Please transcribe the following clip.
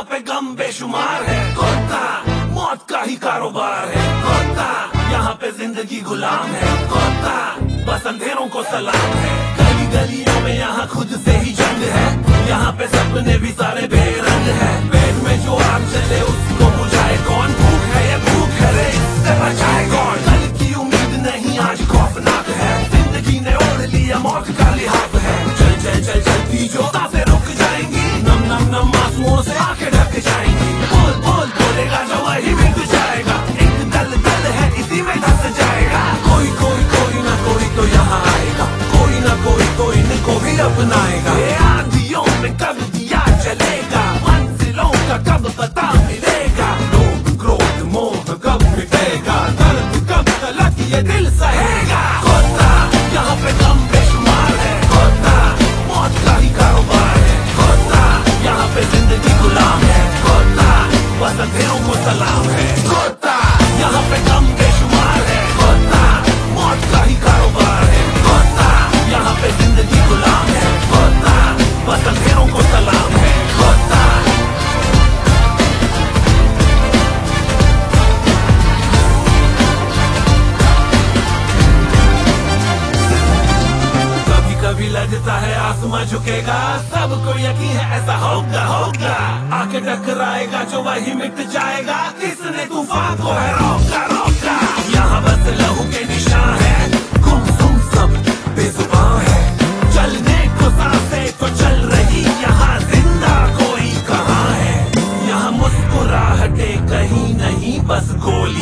यहाँ पे गम बेशुमार है। कोता मौत का ही कारोबार है। कोता यहाँ पे जिंदगी गुलाम है। कोता बस अंधेरों को सलाम है। गली गलियों में यहाँ खुद से ही जंग है। यहाँ पे सपने भी सारे बेरंग है। पेट में जो आग चले उसको बुझाए कौन? भूख है ये भूख है रे, इससे बचाए कौन? कल की उम्मीद नहीं आज खौफनाक है। जिंदगी ने ओढ़ लिया मौत का लिहाज है। चल चल चल चलती जो सांसें रुक जाएंगी। नम नम नम आंसुओं से आंखें ढक जाएंगी। बोल बोल बोलेगा जो वही मिट जाएगा। एक दल दल है इसी में धस जाएगा। कोई कोई कोई ना कोई तो यहाँ आएगा। कोई ना कोई इनको भी अपनाएगा। ये आंधियों में कब दिया चलेगा। मंजिलों का कब पता मिलेगा। लोभ क्रोध मोह कब मिटेगा। दर्द कब तलक ये दिल सहेगा। खोता यहाँ पे गम बेशुमार है। खोता मौत का ही कारोबार है। खोता यहाँ पे जिंदगी गुलाम है। खोता बस अंधेरों को सलाम है। खोता यहाँ पे गम बेशुमार है। खोता मौत का ही कारोबार है। खोता यहाँ पे जिंदगी गुलाम है। खोता बस अंधेरों को सलाम है। खोता कभी कभी लगता है आसमां झुकेगा। सबको यकीन है ऐसा होगा होगा। आके टकराएगा जो वही मिट जाएगा। किसने तूफान को है रोका रोका। यहाँ बस लहू के निशान है। गुमसुम सब बेजुबान है। चलने को सांसें तो चल रही। यहाँ जिंदा कोई कहाँ है। यहाँ मुस्कुराहटें कहीं नहीं बस गोली